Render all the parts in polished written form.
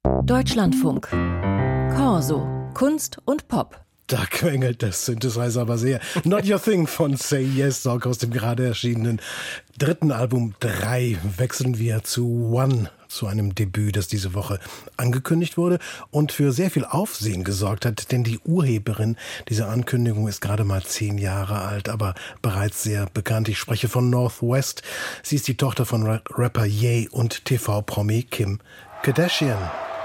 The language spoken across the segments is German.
Deutschlandfunk. Corso. Kunst und Pop. Da quengelt der Synthesizer aber sehr. Not Your Thing von Say Yes, Song aus dem gerade erschienenen dritten Album 3. Wechseln wir zu One, zu einem Debüt, das diese Woche angekündigt wurde und für sehr viel Aufsehen gesorgt hat, denn die Urheberin dieser Ankündigung ist gerade mal 10 Jahre alt, aber bereits sehr bekannt. Ich spreche von North West. Sie ist die Tochter von Rapper Ye und TV-Promi Kim Kardashian.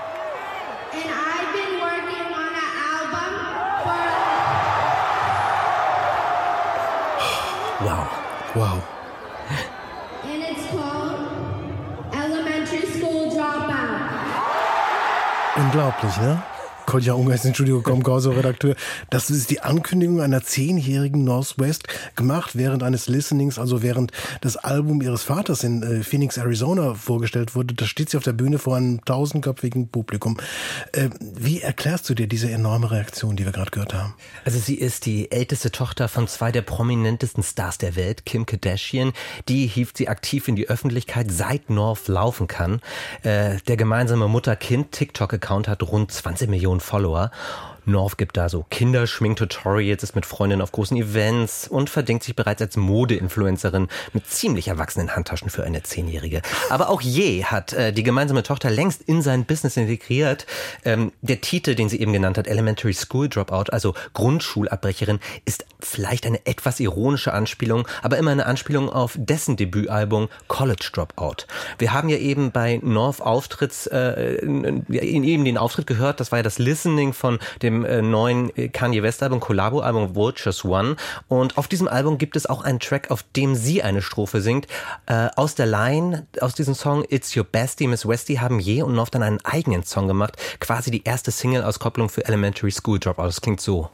Wow. And it's called Elementary School Dropout. Unglaublich, ne? Kolja Unger ist ins Studio gekommen, Corso-Redakteur. Das ist die Ankündigung einer 10-jährigen North West, gemacht während eines Listenings, also während das Album ihres Vaters in Phoenix, Arizona vorgestellt wurde. Da steht sie auf der Bühne vor einem 1000-köpfigen Publikum. Wie erklärst du dir diese enorme Reaktion, die wir gerade gehört haben? Also sie ist die älteste Tochter von 2 der prominentesten Stars der Welt, Kim Kardashian. Die hieft sie aktiv in die Öffentlichkeit, seit North laufen kann. Der gemeinsame Mutter-Kind-TikTok-Account hat rund 20 Millionen Follower. North gibt da so Kinderschminktutorials, ist mit Freundinnen auf großen Events und verdingt sich bereits als Mode-Influencerin mit ziemlich erwachsenen Handtaschen für eine 10-Jährige. Aber auch Ye hat die gemeinsame Tochter längst in sein Business integriert. Der Titel, den sie eben genannt hat, Elementary School Dropout, also Grundschulabbrecherin, ist vielleicht eine etwas ironische Anspielung, aber immer eine Anspielung auf dessen Debütalbum College Dropout. Wir haben ja eben bei North eben den Auftritt gehört, das war ja das Listening von dem neuen Kanye West Album, Collabo-Album Vultures One. Und auf diesem Album gibt es auch einen Track, auf dem sie eine Strophe singt. Aus der Line, aus diesem Song It's Your Bestie, Miss Westie, haben Ye und North dann einen eigenen Song gemacht. Quasi die erste Single-Auskopplung für Elementary School Dropout. Das klingt so.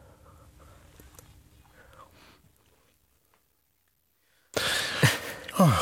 Oh.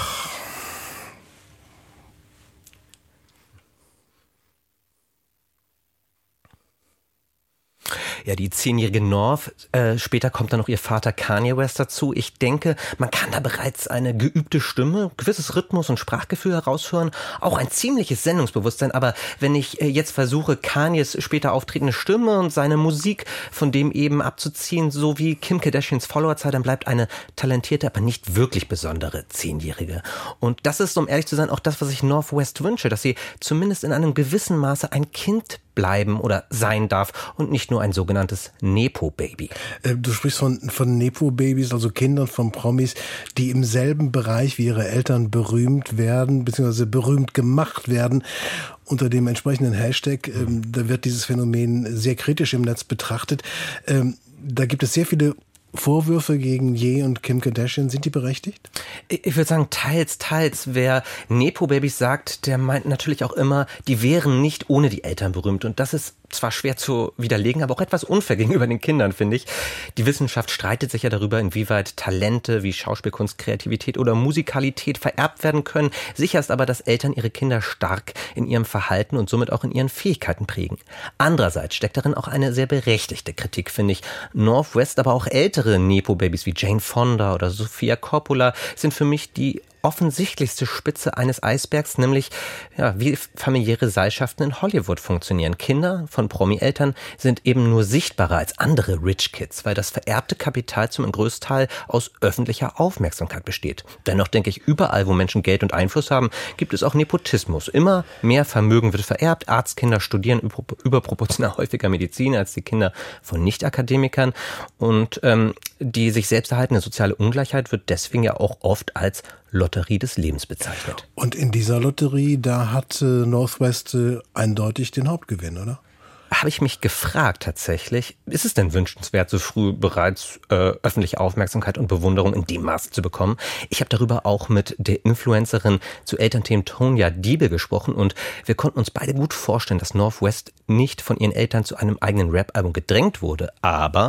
Ja, die 10-jährige North, später kommt dann noch ihr Vater Kanye West dazu. Ich denke, man kann da bereits eine geübte Stimme, gewisses Rhythmus und Sprachgefühl heraushören, auch ein ziemliches Sendungsbewusstsein. Aber wenn ich jetzt versuche, Kanyes später auftretende Stimme und seine Musik von dem eben abzuziehen, so wie Kim Kardashians Followerzahl, dann bleibt eine talentierte, aber nicht wirklich besondere 10-Jährige. Und das ist, um ehrlich zu sein, auch das, was ich North West wünsche, dass sie zumindest in einem gewissen Maße ein Kind bleiben oder sein darf und nicht nur ein sogenanntes Nepo-Baby. Du sprichst von Nepo-Babys, also Kindern von Promis, die im selben Bereich wie ihre Eltern berühmt werden, beziehungsweise berühmt gemacht werden. Unter dem entsprechenden Hashtag, da wird dieses Phänomen sehr kritisch im Netz betrachtet. Da gibt es sehr viele Vorwürfe gegen Ye und Kim Kardashian, sind die berechtigt? Ich würde sagen, teils. Wer Nepo-Babys sagt, der meint natürlich auch immer, die wären nicht ohne die Eltern berühmt. Und das ist zwar schwer zu widerlegen, aber auch etwas unfair gegenüber den Kindern, finde ich. Die Wissenschaft streitet sich ja darüber, inwieweit Talente wie Schauspielkunst, Kreativität oder Musikalität vererbt werden können. Sicher ist aber, dass Eltern ihre Kinder stark in ihrem Verhalten und somit auch in ihren Fähigkeiten prägen. Andererseits steckt darin auch eine sehr berechtigte Kritik, finde ich. North West, aber auch ältere Nepo-Babys wie Jane Fonda oder Sofia Coppola sind für mich die offensichtlichste Spitze eines Eisbergs, nämlich wie familiäre Seilschaften in Hollywood funktionieren. Kinder von Promi-Eltern sind eben nur sichtbarer als andere Rich Kids, weil das vererbte Kapital zum größten Teil aus öffentlicher Aufmerksamkeit besteht. Dennoch denke ich, überall, wo Menschen Geld und Einfluss haben, gibt es auch Nepotismus. Immer mehr Vermögen wird vererbt. Arztkinder studieren überproportional häufiger Medizin als die Kinder von Nicht-Akademikern. Und die sich selbst erhaltende soziale Ungleichheit wird deswegen ja auch oft als Lotterie des Lebens bezeichnet. Und in dieser Lotterie, da hat North West eindeutig den Hauptgewinn, oder? Habe ich mich gefragt tatsächlich, ist es denn wünschenswert, so früh bereits öffentliche Aufmerksamkeit und Bewunderung in dem Maße zu bekommen? Ich habe darüber auch mit der Influencerin zu Elternthemen Tonya Diebel gesprochen und wir konnten uns beide gut vorstellen, dass North West nicht von ihren Eltern zu einem eigenen Rap-Album gedrängt wurde, aber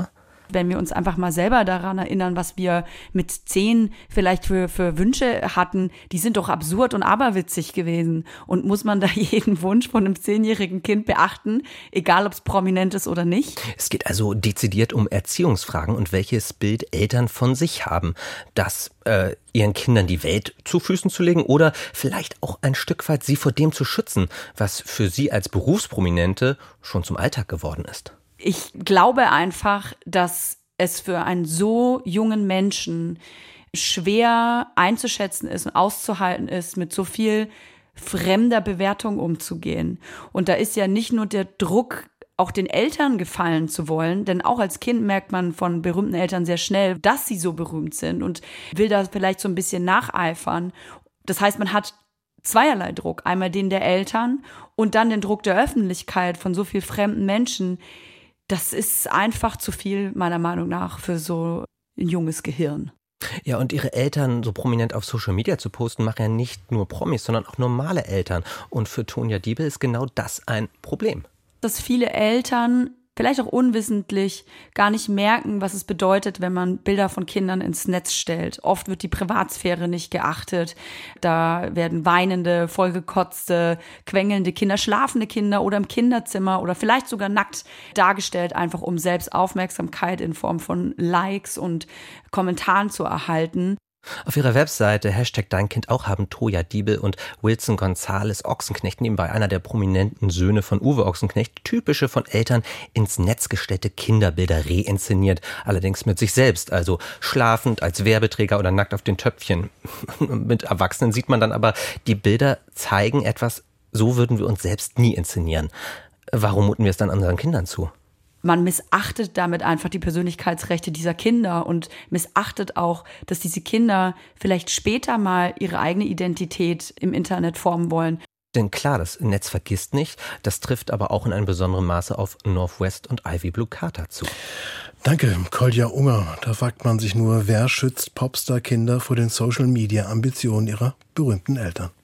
Wenn wir uns einfach mal selber daran erinnern, was wir mit 10 vielleicht für Wünsche hatten, die sind doch absurd und aberwitzig gewesen. Und muss man da jeden Wunsch von einem 10-jährigen Kind beachten, egal ob es prominent ist oder nicht? Es geht also dezidiert um Erziehungsfragen und welches Bild Eltern von sich haben. Das ihren Kindern die Welt zu Füßen zu legen oder vielleicht auch ein Stück weit sie vor dem zu schützen, was für sie als Berufsprominente schon zum Alltag geworden ist. Ich glaube einfach, dass es für einen so jungen Menschen schwer einzuschätzen ist und auszuhalten ist, mit so viel fremder Bewertung umzugehen. Und da ist ja nicht nur der Druck, auch den Eltern gefallen zu wollen, denn auch als Kind merkt man von berühmten Eltern sehr schnell, dass sie so berühmt sind und will da vielleicht so ein bisschen nacheifern. Das heißt, man hat zweierlei Druck. Einmal den der Eltern und dann den Druck der Öffentlichkeit von so viel fremden Menschen. Das ist einfach zu viel, meiner Meinung nach, für so ein junges Gehirn. Ja, und ihre Eltern so prominent auf Social Media zu posten, machen ja nicht nur Promis, sondern auch normale Eltern. Und für Tonja Diebel ist genau das ein Problem. Dass viele Eltern vielleicht auch unwissentlich gar nicht merken, was es bedeutet, wenn man Bilder von Kindern ins Netz stellt. Oft wird die Privatsphäre nicht geachtet. Da werden weinende, vollgekotzte, quengelnde Kinder, schlafende Kinder oder im Kinderzimmer oder vielleicht sogar nackt dargestellt, einfach um selbst Aufmerksamkeit in Form von Likes und Kommentaren zu erhalten. Auf ihrer Webseite #DeinKind auch haben Tonja Diebel und Wilson González Ochsenknecht, nebenbei einer der prominenten Söhne von Uwe Ochsenknecht, typische von Eltern ins Netz gestellte Kinderbilder reinszeniert. Allerdings mit sich selbst, also schlafend, als Werbeträger oder nackt auf den Töpfchen. Mit Erwachsenen sieht man dann aber, die Bilder zeigen etwas, so würden wir uns selbst nie inszenieren. Warum muten wir es dann unseren Kindern zu? Man missachtet damit einfach die Persönlichkeitsrechte dieser Kinder und missachtet auch, dass diese Kinder vielleicht später mal ihre eigene Identität im Internet formen wollen. Denn klar, das Netz vergisst nicht, das trifft aber auch in einem besonderen Maße auf Northwest und Ivy Blue Carter zu. Danke, Kolja Unger. Da fragt man sich nur, wer schützt Popstar-Kinder vor den Social-Media-Ambitionen ihrer berühmten Eltern?